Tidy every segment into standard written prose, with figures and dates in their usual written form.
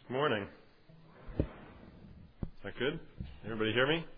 Morning. Is that good? Everybody hear me?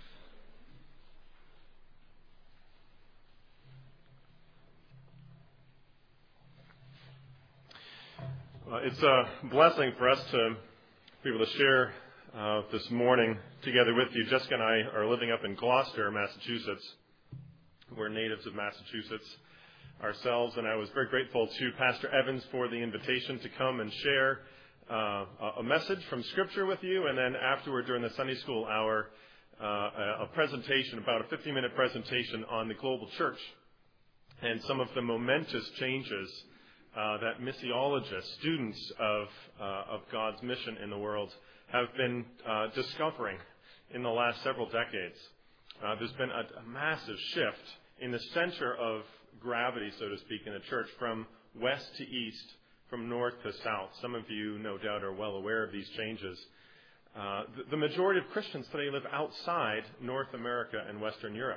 It's a blessing for us to be able to share this morning together with you. Jessica and I are living up in Gloucester, Massachusetts. We're natives of Massachusetts ourselves, and I was very grateful to Pastor Evans for the invitation to come and share a message from Scripture with you, and then afterward during the Sunday school hour, a presentation, about a 50-minute presentation on the global church and some of the momentous changes that missiologists, students of God's mission in the world, have been discovering in the last several decades. There's been a massive shift in the center of gravity, so to speak, in the church from west to east, from north to south. Some of you, no doubt, are well aware of these changes. The majority of Christians today live outside North America and Western Europe.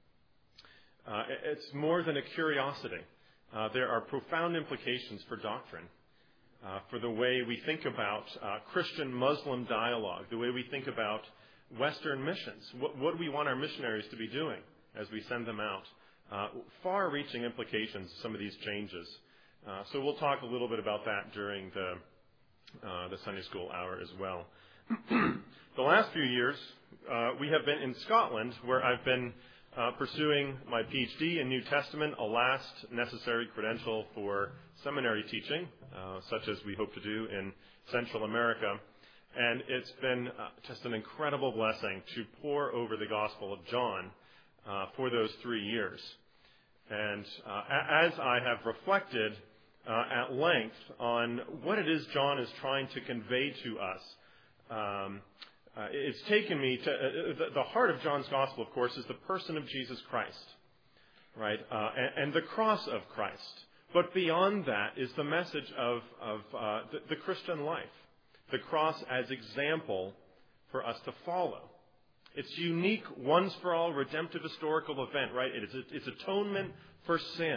It's more than a curiosity. There are profound implications for doctrine, for the way we think about Christian-Muslim dialogue, the way we think about Western missions. What do we want our missionaries to be doing as we send them out? Far-reaching implications of some of these changes. So we'll talk a little bit about that during the Sunday school hour as well. The last few years, we have been in Scotland, where I've been pursuing my PhD in New Testament, a last necessary credential for seminary teaching, such as we hope to do in Central America. And it's been just an incredible blessing to pore over the Gospel of John for those 3 years. And as I have reflected at length on what it is John is trying to convey to us, it's taken me to the heart of John's Gospel, of course, is the person of Jesus Christ, right? And the cross of Christ. But beyond that is the message of the Christian life, the cross as example for us to follow. It's unique, once-for-all, redemptive historical event, right? It's atonement for sin.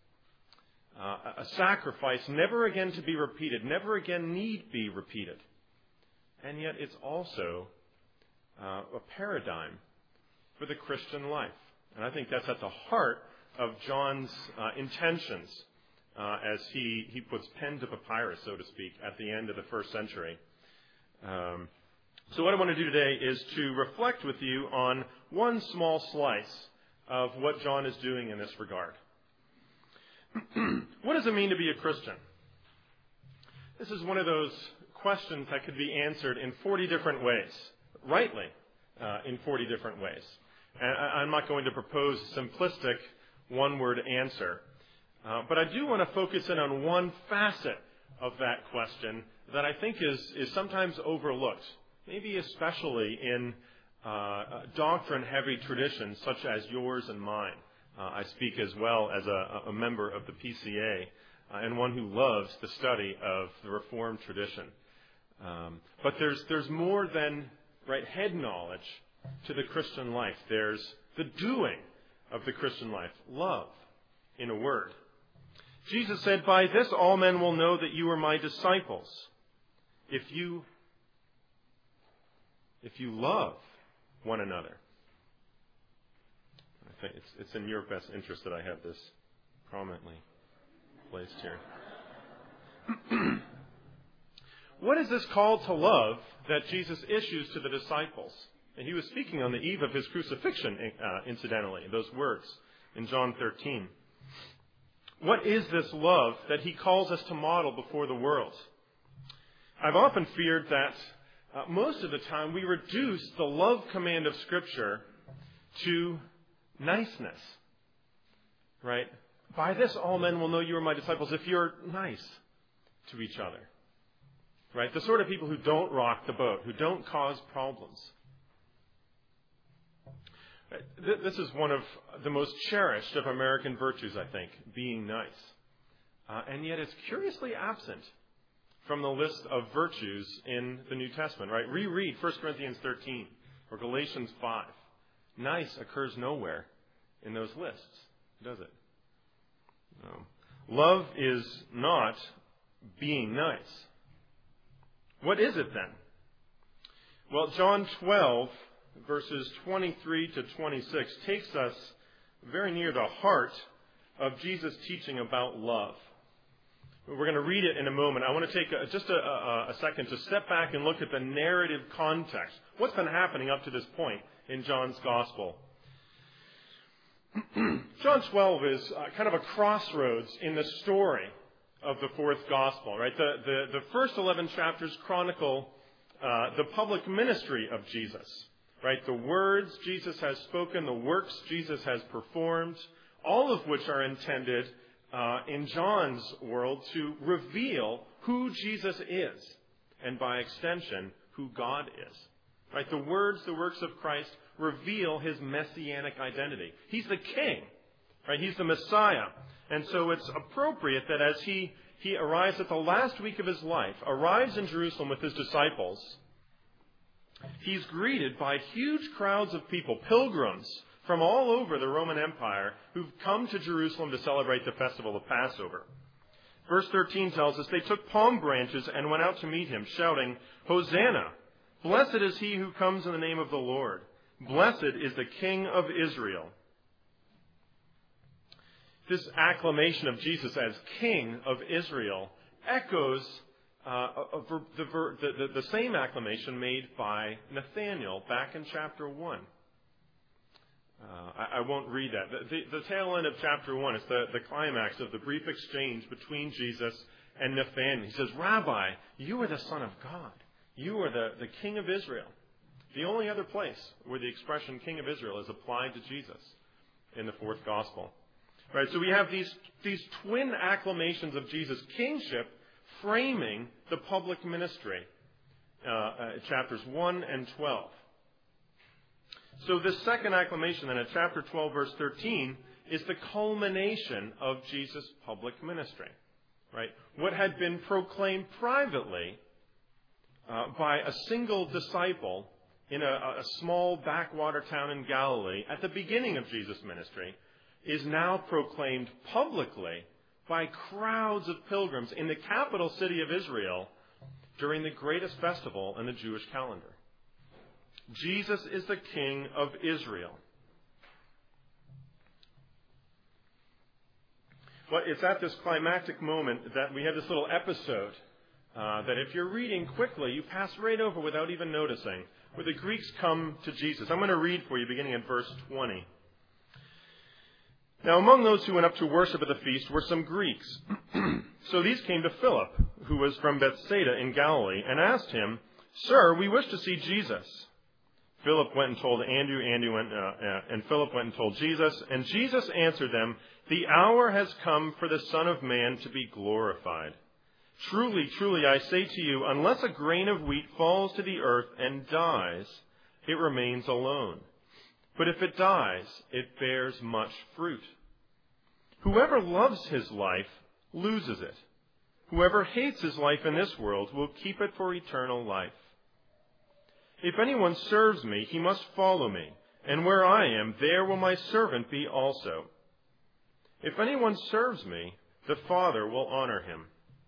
A sacrifice never again to be repeated, never again need be repeated. And yet it's also a paradigm for the Christian life. And I think that's at the heart of John's intentions as he puts pen to papyrus, so to speak, at the end of the first century. So what I want to do today is to reflect with you on one small slice of what John is doing in this regard. What does it mean to be a Christian? This is one of those questions that could be answered in 40 different ways, rightly, in 40 different ways. And I'm not going to propose a simplistic one-word answer, but I do want to focus in on one facet of that question that I think is sometimes overlooked, maybe especially in doctrine-heavy traditions such as yours and mine. I speak as well as a member of the PCA and one who loves the study of the Reformed tradition. But there's more than head knowledge to the Christian life. There's the doing of the Christian life, love, in a word. Jesus said, "By this all men will know that you are my disciples, if you love one another." I think it's in your best interest that I have this prominently placed here. What is this call to love that Jesus issues to the disciples? And he was speaking on the eve of his crucifixion, incidentally, those words in John 13. What is this love that he calls us to model before the world? I've often feared that most of the time we reduce the love command of Scripture to niceness, right? By this all men will know you are my disciples if you're nice to each other, right? The sort of people who don't rock the boat, who don't cause problems. This is one of the most cherished of American virtues, I think, being nice. And yet it's curiously absent from the list of virtues in the New Testament, right? Reread 1 Corinthians 13 or Galatians 5. Nice occurs nowhere in those lists, does it? No. Love is not being nice. What is it then? Well, John 12, verses 23 to 26, takes us very near the heart of Jesus' teaching about love. We're going to read it in a moment. I want to take just a second to step back and look at the narrative context. What's been happening up to this point in John's Gospel? John 12 is kind of a crossroads in the story of the fourth Gospel, right? The first 11 chapters chronicle the public ministry of Jesus, right? The words Jesus has spoken, the works Jesus has performed, all of which are intended in John's world to reveal who Jesus is, and by extension, who God is. Right? The words, the works of Christ reveal his messianic identity. He's the king, right? He's the Messiah. And so it's appropriate that as he arrives at the last week of his life, arrives in Jerusalem with his disciples, he's greeted by huge crowds of people, pilgrims from all over the Roman Empire who've come to Jerusalem to celebrate the festival of Passover. Verse 13 tells us, they took palm branches and went out to meet him, shouting, "Hosanna! Blessed is he who comes in the name of the Lord. Blessed is the King of Israel." This acclamation of Jesus as King of Israel echoes the same acclamation made by Nathanael back in chapter 1. I won't read that. The tail end of chapter 1 is the climax of the brief exchange between Jesus and Nathanael. He says, "Rabbi, you are the Son of God. You are the King of Israel." The only other place where the expression King of Israel is applied to Jesus in the fourth Gospel. Right, so we have these twin acclamations of Jesus' kingship framing the public ministry, chapters 1 and 12. So this second acclamation then in chapter 12, verse 13, is the culmination of Jesus' public ministry. Right? What had been proclaimed privately by a single disciple in a small backwater town in Galilee at the beginning of Jesus' ministry is now proclaimed publicly by crowds of pilgrims in the capital city of Israel during the greatest festival in the Jewish calendar. Jesus is the King of Israel. Well, it's at this climactic moment that we have this little episode that if you're reading quickly, you pass right over without even noticing, where the Greeks come to Jesus. I'm going to read for you beginning at verse 20. Now, among those who went up to worship at the feast were some Greeks. So these came to Philip, who was from Bethsaida in Galilee, and asked him, "Sir, we wish to see Jesus." Philip went and told Andrew, and Philip went and told Jesus, and Jesus answered them, "The hour has come for the Son of Man to be glorified. Truly, truly, I say to you, unless a grain of wheat falls to the earth and dies, it remains alone. But if it dies, it bears much fruit. Whoever loves his life loses it. Whoever hates his life in this world will keep it for eternal life. If anyone serves me, he must follow me, and where I am, there will my servant be also. If anyone serves me, the Father will honor him."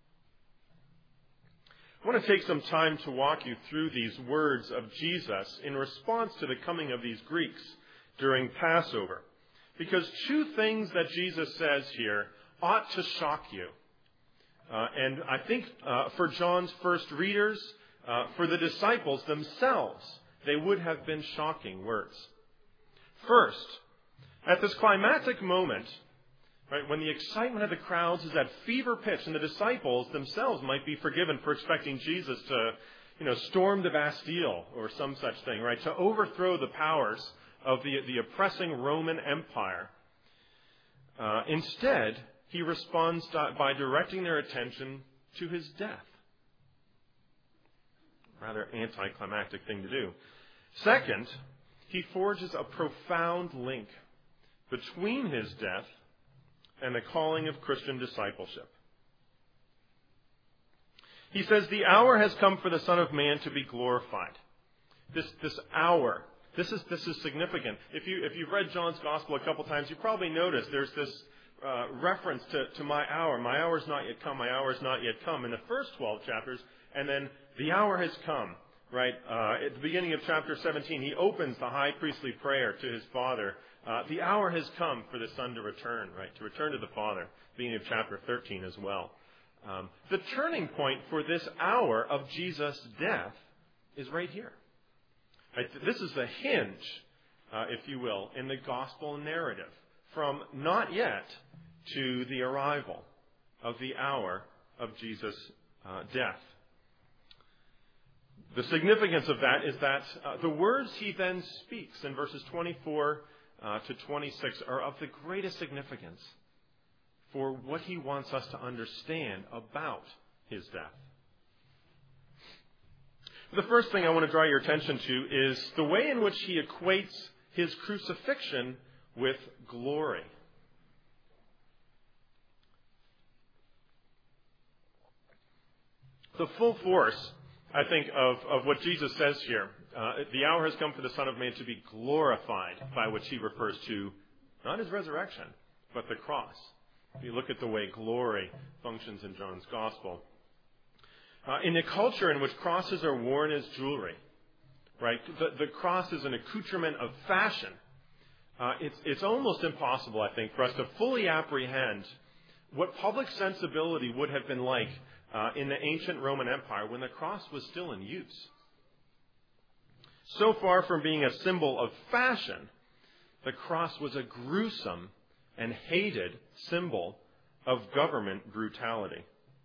I want to take some time to walk you through these words of Jesus in response to the coming of these Greeks during Passover. Because two things that Jesus says here ought to shock you. And I think for John's first readers, for the disciples themselves, they would have been shocking words. First, at this climactic moment, right, when the excitement of the crowds is at fever pitch, and the disciples themselves might be forgiven for expecting Jesus to, storm the Bastille or some such thing, right, to overthrow the powers of the oppressing Roman Empire. Instead, he responds by directing their attention to his death. Rather anticlimactic thing to do. Second, he forges a profound link between his death and the calling of Christian discipleship. He says, "The hour has come for the Son of Man to be glorified." This hour, this is significant. If you've read John's Gospel a couple times, you probably noticed there's reference to my hour. My hour is not yet come. My hour is not yet come in the first 12 chapters. And then the hour has come, right? At the beginning of chapter 17, he opens the high priestly prayer to his Father. The hour has come for the Son to return, right? To return to the Father. Beginning of chapter 13 as well. The turning point for this hour of Jesus' death is right here. Right? This is the hinge, if you will, in the gospel narrative. From not yet to the arrival of the hour of Jesus' death. The significance of that is that the words he then speaks in verses 24 to 26 are of the greatest significance for what he wants us to understand about his death. The first thing I want to draw your attention to is the way in which he equates his crucifixion with glory. The full force, I think, of what Jesus says here, the hour has come for the Son of Man to be glorified, by which he refers to not his resurrection, but the cross. If you look at the way glory functions in John's Gospel. In a culture in which crosses are worn as jewelry, right, the cross is an accoutrement of fashion. It's almost impossible, I think, for us to fully apprehend what public sensibility would have been like in the ancient Roman Empire when the cross was still in use. So far from being a symbol of fashion, the cross was a gruesome and hated symbol of government brutality.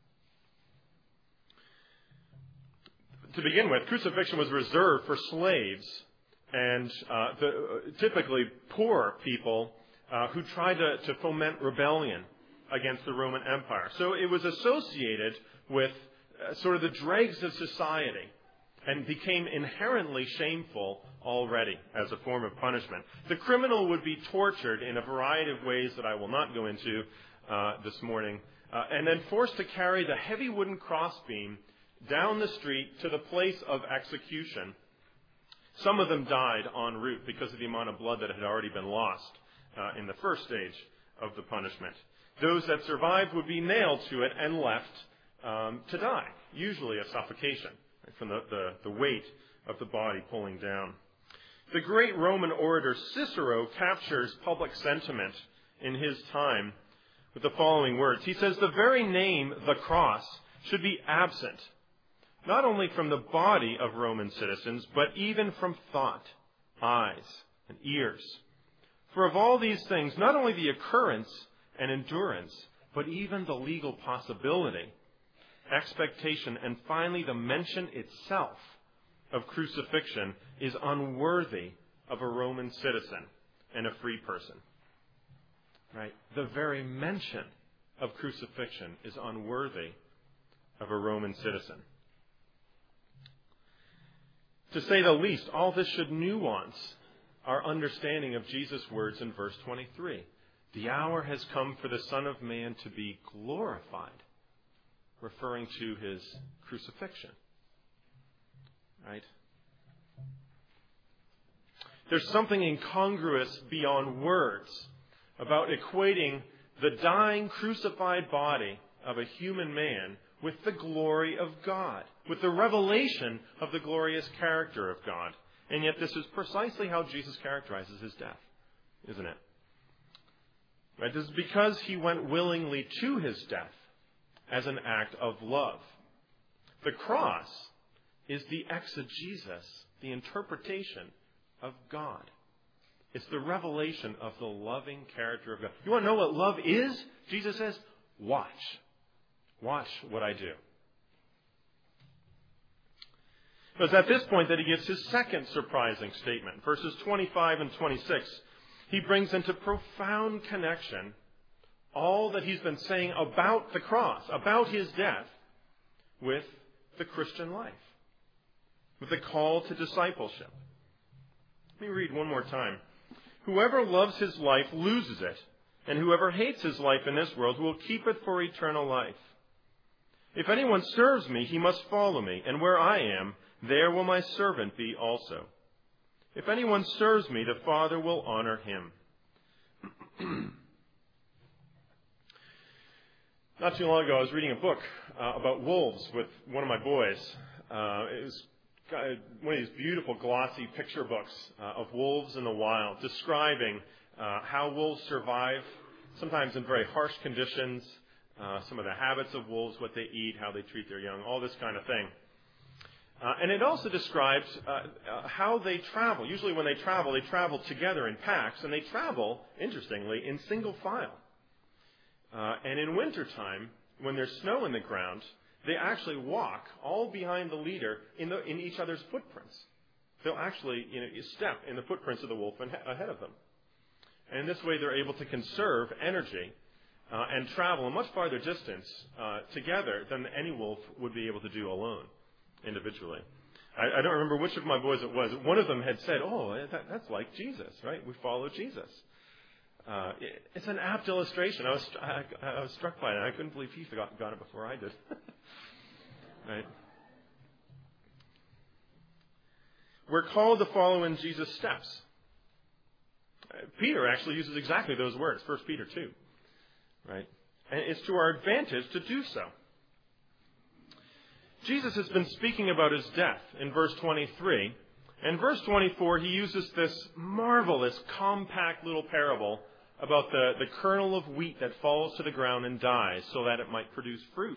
To begin with, crucifixion was reserved for slaves and typically poor people who tried to foment rebellion against the Roman Empire. So it was associated with sort of the dregs of society and became inherently shameful already as a form of punishment. The criminal would be tortured in a variety of ways that I will not go into this morning, and then forced to carry the heavy wooden crossbeam down the street to the place of execution. Some of them died en route because of the amount of blood that had already been lost in the first stage of the punishment. Those that survived would be nailed to it and left to die, usually a suffocation from the weight of the body pulling down. The great Roman orator Cicero captures public sentiment in his time with the following words. He says, "The very name, the cross, should be absent, not only from the body of Roman citizens, but even from thought, eyes, and ears. For of all these things, not only the occurrence and endurance, but even the legal possibility, expectation, and finally the mention itself of crucifixion is unworthy of a Roman citizen and a free person." Right? The very mention of crucifixion is unworthy of a Roman citizen. To say the least, all this should nuance our understanding of Jesus' words in verse 23. The hour has come for the Son of Man to be glorified, referring to his crucifixion. Right? There's something incongruous beyond words about equating the dying, crucified body of a human man with the glory of God, with the revelation of the glorious character of God. And yet this is precisely how Jesus characterizes his death, isn't it? Right? This is because he went willingly to his death as an act of love. The cross is the exegesis, the interpretation of God. It's the revelation of the loving character of God. You want to know what love is? Jesus says, watch. Watch what I do. It was at this point that he gives his second surprising statement. Verses 25 and 26. He brings into profound connection all that he's been saying about the cross, about his death, with the Christian life, with the call to discipleship. Let me read one more time. "Whoever loves his life loses it, and whoever hates his life in this world will keep it for eternal life. If anyone serves me, he must follow me, and where I am, there will my servant be also. If anyone serves me, the Father will honor him." Not too long ago, I was reading a book about wolves with one of my boys. It was one of these beautiful, glossy picture books of wolves in the wild, describing how wolves survive, sometimes in very harsh conditions, some of the habits of wolves, what they eat, how they treat their young, all this kind of thing. And it also describes how they travel. Usually when they travel together in packs, and they travel, interestingly, in single file. And in wintertime, when there's snow in the ground, they actually walk all behind the leader in each other's footprints. They'll actually step in the footprints of the wolf ahead of them. And in this way, they're able to conserve energy and travel a much farther distance together than any wolf would be able to do alone, individually. I don't remember which of my boys it was. One of them had said, that's like Jesus, right? We follow Jesus. It's an apt illustration. I was struck by it. I couldn't believe he got it before I did. Right? We're called to follow in Jesus' steps. Peter actually uses exactly those words, 1 Peter 2. Right? And it's to our advantage to do so. Jesus has been speaking about his death in verse 23. In verse 24, he uses this marvelous, compact little parable about the kernel of wheat that falls to the ground and dies so that it might produce fruit.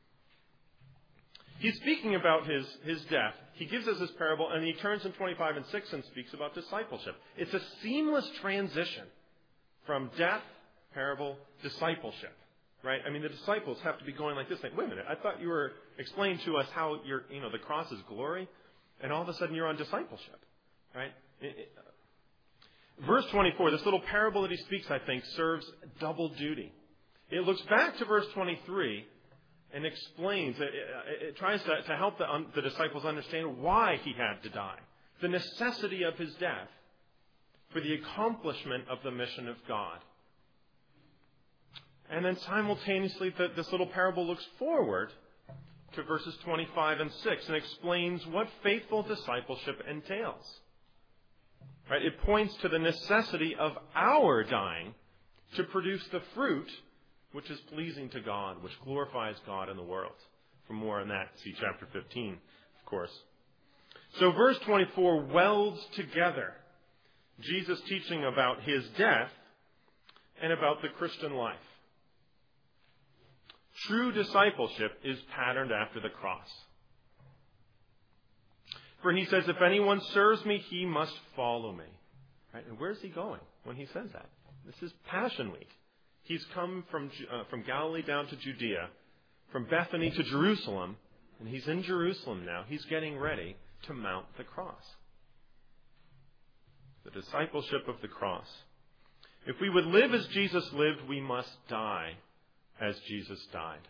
He's speaking about his death. He gives us this parable, and he turns in 25 and 6 and speaks about discipleship. It's a seamless transition from death, parable, discipleship. Right? I mean, the disciples have to be going like this. Like, wait a minute, I thought you were explaining to us how the cross is glory, and all of a sudden you're on discipleship. Right? Verse 24, this little parable that he speaks, I think, serves double duty. It looks back to verse 23 and explains, it tries to help the disciples understand why he had to die, the necessity of his death for the accomplishment of the mission of God. And then simultaneously, this little parable looks forward to verses 25 and 6 and explains what faithful discipleship entails. Right? It points to the necessity of our dying to produce the fruit which is pleasing to God, which glorifies God in the world. For more on that, see chapter 15, of course. So verse 24 welds together Jesus' teaching about his death and about the Christian life. True discipleship is patterned after the cross. For he says, if anyone serves me, he must follow me. Right? And where's he going when he says that? This is Passion Week. He's come from Galilee down to Judea, from Bethany to Jerusalem, and he's in Jerusalem now. He's getting ready to mount the cross. The discipleship of the cross. If we would live as Jesus lived, we must die as Jesus died.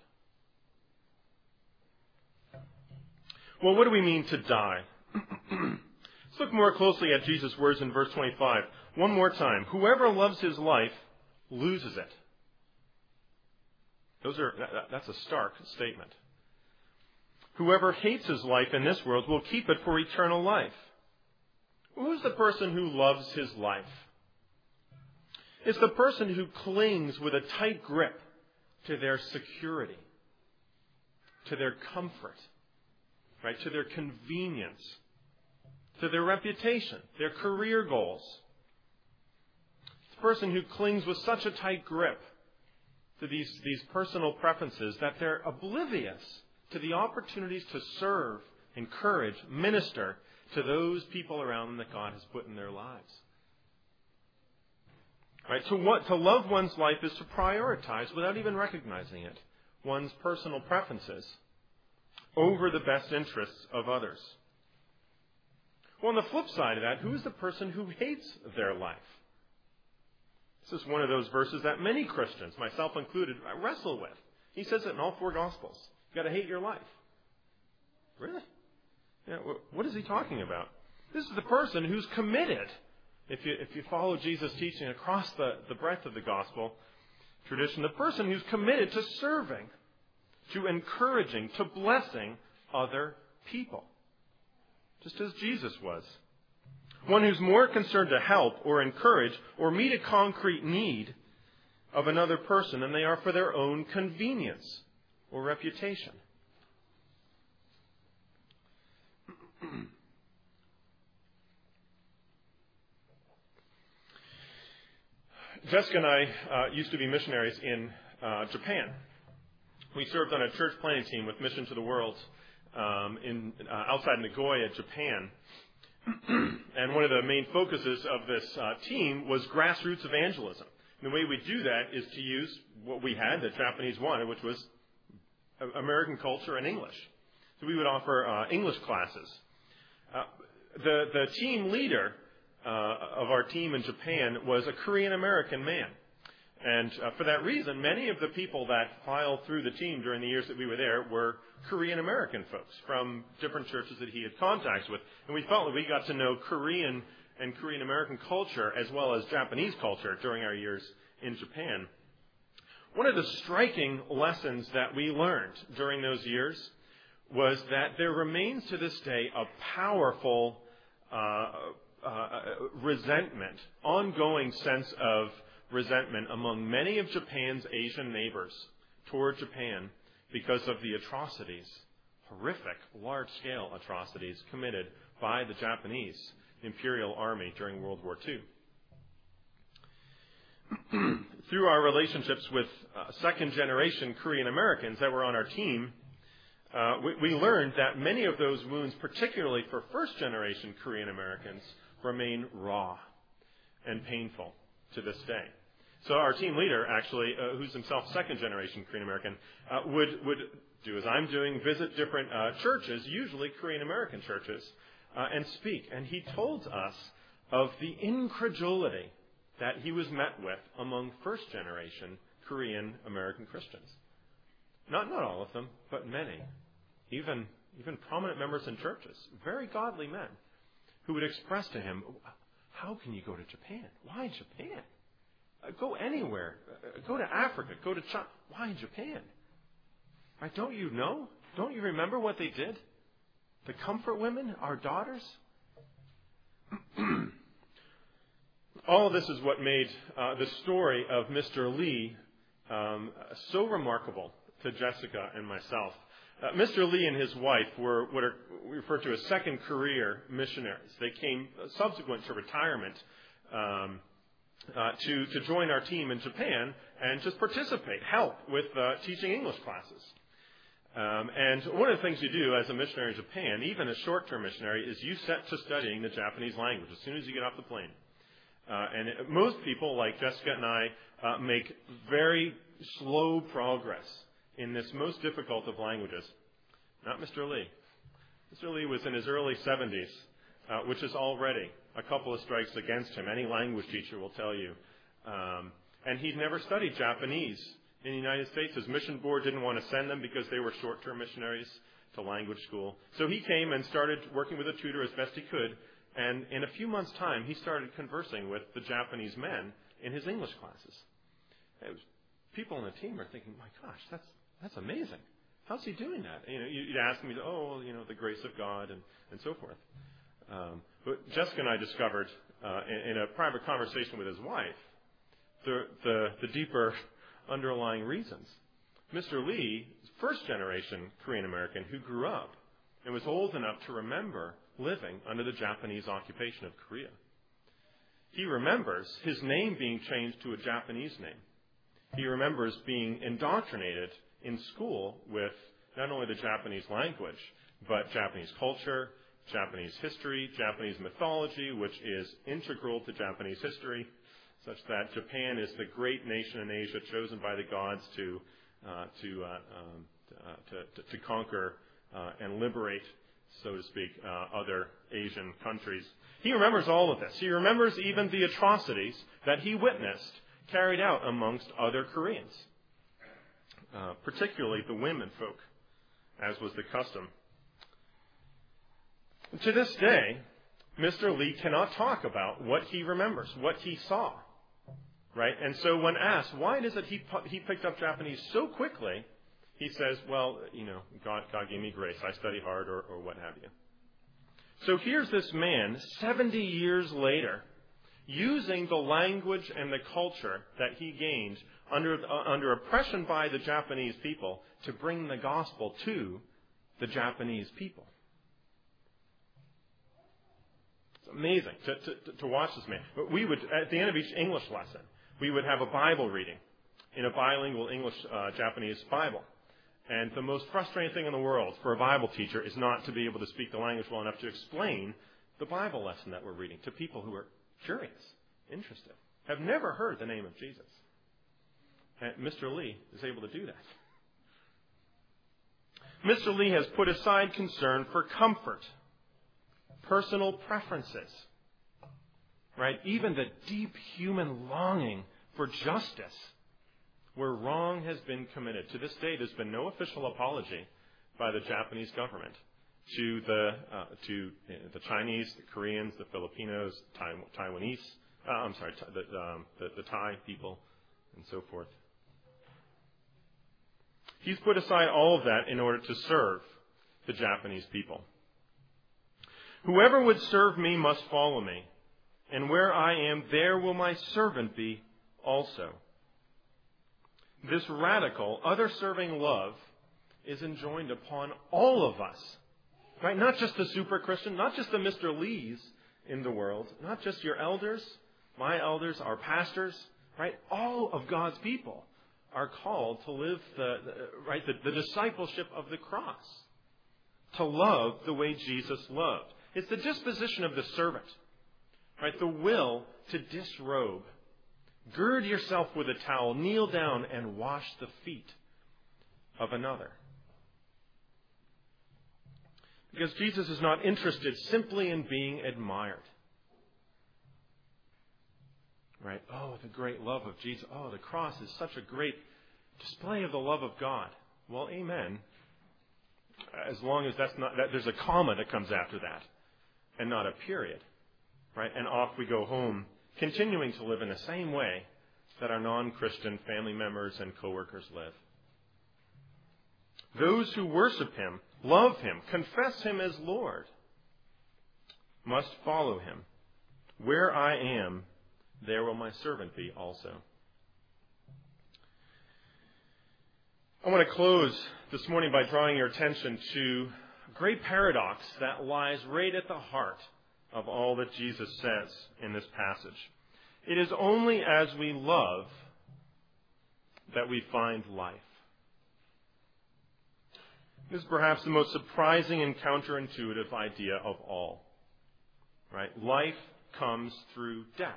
Well, what do we mean to die? Let's look more closely at Jesus' words in verse 25. One more time. Whoever loves his life loses it. That's a stark statement. Whoever hates his life in this world will keep it for eternal life. Who's the person who loves his life? It's the person who clings with a tight grip to their security, to their comfort, right, to their convenience, to their reputation, their career goals. It's the person who clings with such a tight grip to these personal preferences that they're oblivious to the opportunities to serve, encourage, minister to those people around them that God has put in their lives. Right? To love one's life is to prioritize, without even recognizing it, one's personal preferences over the best interests of others. Well, on the flip side of that, who is the person who hates their life? This is one of those verses that many Christians, myself included, wrestle with. He says it in all four Gospels. You've got to hate your life. Really? Yeah, what is he talking about? This is the person who's committed. If you follow Jesus' teaching across the breadth of the gospel tradition, the person who's committed to serving, to encouraging, to blessing other people. Just as Jesus was. One who's more concerned to help or encourage or meet a concrete need of another person than they are for their own convenience or reputation. Jessica and I used to be missionaries in Japan. We served on a church planting team with Mission to the World outside Nagoya, Japan. And one of the main focuses of this team was grassroots evangelism. And the way we do that is to use what we had, that Japanese wanted, which was American culture and English. So we would offer English classes. The team leader of our team in Japan was a Korean-American man. And for that reason, many of the people that filed through the team during the years that we were there were Korean-American folks from different churches that he had contacts with. And we felt that we got to know Korean and Korean-American culture as well as Japanese culture during our years in Japan. One of the striking lessons that we learned during those years was that there remains to this day a powerful resentment, ongoing sense of resentment among many of Japan's Asian neighbors toward Japan because of the atrocities, horrific, large-scale atrocities committed by the Japanese Imperial Army during World War II. Through our relationships with second-generation Korean Americans that were on our team, we learned that many of those wounds, particularly for first-generation Korean Americans, remain raw and painful to this day. So our team leader, actually, who's himself second-generation Korean American, would do as I'm doing, visit different churches, usually Korean American churches, and speak. And he told us of the incredulity that he was met with among first-generation Korean American Christians. Not all of them, but many. Even prominent members in churches, very godly men, who would express to him, how can you go to Japan? Why Japan? Go anywhere. Go to Africa. Go to China. Why Japan? Right? Don't you know? Don't you remember what they did? The comfort women, our daughters? All of this is what made the story of Mr. Lee so remarkable to Jessica and myself. Mr. Lee and his wife were what are referred to as second career missionaries. They came subsequent to retirement to join our team in Japan and just participate, help with teaching English classes. And one of the things you do as a missionary in Japan, even a short-term missionary, is you set to studying the Japanese language as soon as you get off the plane. Most people, like Jessica and I, make very slow progress in this most difficult of languages. Not Mr. Lee. Mr. Lee was in his early 70s, which is already a couple of strikes against him. Any language teacher will tell you. And he'd never studied Japanese in the United States. His mission board didn't want to send them because they were short-term missionaries to language school. So he came and started working with a tutor as best he could. And in a few months' time, he started conversing with the Japanese men in his English classes. People on the team were thinking, my gosh, that's amazing. How's he doing that? You'd ask me, the grace of God and so forth. But Jessica and I discovered in a private conversation with his wife the deeper underlying reasons. Mr. Lee, first generation Korean American who grew up and was old enough to remember living under the Japanese occupation of Korea. He remembers his name being changed to a Japanese name. He remembers being indoctrinated in school with not only the Japanese language, but Japanese culture, Japanese history, Japanese mythology, which is integral to Japanese history, such that Japan is the great nation in Asia chosen by the gods to conquer and liberate, so to speak, other Asian countries. He remembers all of this. He remembers even the atrocities that he witnessed carried out amongst other Koreans, particularly the women folk, as was the custom. To this day, Mr. Lee cannot talk about what he remembers, what he saw, right? And so when asked, why is it he picked up Japanese so quickly, he says, well, God gave me grace. I study hard or what have you. So here's this man, 70 years later, using the language and the culture that he gained under oppression by the Japanese people, to bring the gospel to the Japanese people. It's amazing to watch this man. But we would, at the end of each English lesson, we would have a Bible reading in a bilingual English-Japanese Bible. And the most frustrating thing in the world for a Bible teacher is not to be able to speak the language well enough to explain the Bible lesson that we're reading to people who are curious, interested, have never heard the name of Jesus. And Mr. Lee is able to do that. Mr. Lee has put aside concern for comfort, personal preferences, right? Even the deep human longing for justice where wrong has been committed. To this day, there's been no official apology by the Japanese government to the Chinese, the Koreans, the Filipinos, Taiwanese, the Thai people, and so forth. He's put aside all of that in order to serve the Japanese people. Whoever would serve me must follow me, and where I am, there will my servant be also. This radical, other-serving love is enjoined upon all of us, right? Not just the super Christian, not just the Mr. Lees in the world, not just your elders, my elders, our pastors, right? All of God's people are called to live the discipleship of the cross, to love the way Jesus loved. It's the disposition of the servant, right? The will to disrobe. Gird yourself with a towel, kneel down, and wash the feet of another. Because Jesus is not interested simply in being admired. Right? Oh, the great love of Jesus. Oh, the cross is such a great display of the love of God. Well, amen. As long as there's a comma that comes after that, and not a period. Right? And off we go home, continuing to live in the same way that our non-Christian family members and coworkers live. Those who worship Him, love Him, confess Him as Lord, must follow Him. Where I am, there will my servant be also. I want to close this morning by drawing your attention to a great paradox that lies right at the heart of all that Jesus says in this passage. It is only as we love that we find life. This is perhaps the most surprising and counterintuitive idea of all. Right? Life comes through death.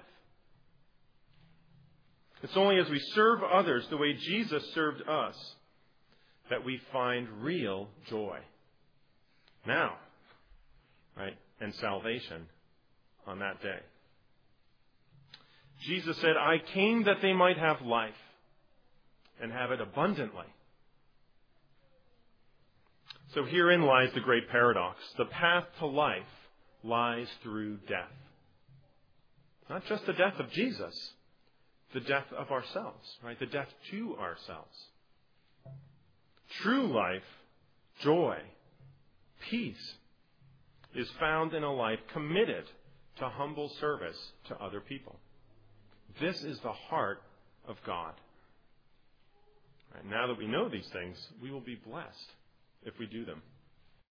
It's only as we serve others the way Jesus served us that we find real joy. Now, right? And salvation on that day. Jesus said, I came that they might have life and have it abundantly. So herein lies the great paradox. The path to life lies through death. Not just the death of Jesus, the death of ourselves, right? The death to ourselves. True life, joy, peace is found in a life committed to humble service to other people. This is the heart of God. Right, now that we know these things, we will be blessed if we do them.